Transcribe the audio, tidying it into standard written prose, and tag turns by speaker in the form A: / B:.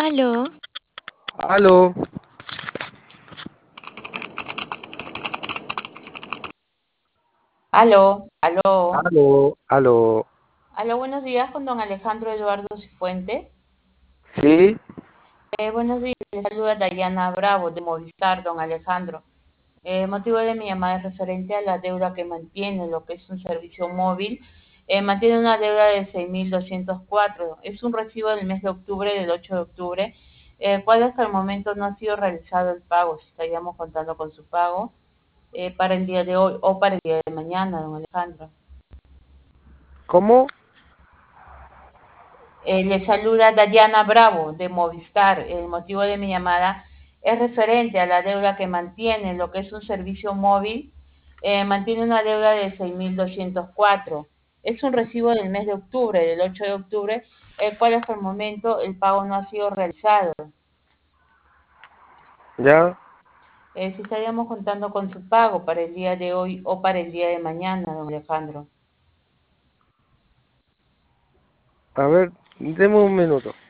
A: Aló,
B: Aló,
C: Aló, aló,
B: aló.
C: aló, buenos días con don Alejandro Eduardo Cifuente.
B: ¿Sí?
C: Buenos días, le saluda Dayana Bravo de Movistar, don Alejandro. El motivo de mi llamada es referente a la deuda que mantiene, lo que es un servicio móvil. Mantiene una deuda de 6.204. Es un recibo del mes de octubre, del 8 de octubre, cual hasta el momento no ha sido realizado el pago. Si estaríamos contando con su pago para el día de hoy o para el día de mañana, don Alejandro.
B: ¿Cómo?
C: Le saluda Dayana Bravo de Movistar. El motivo de mi llamada es referente a la deuda que mantiene, lo que es un servicio móvil. Mantiene una deuda de 6.204. Es un recibo del mes de octubre, del 8 de octubre, el cual hasta el momento el pago no ha sido realizado.
B: ¿Ya?
C: Si estaríamos contando con su pago para el día de hoy o para el día de mañana, don Alejandro.
B: A ver, deme un minuto.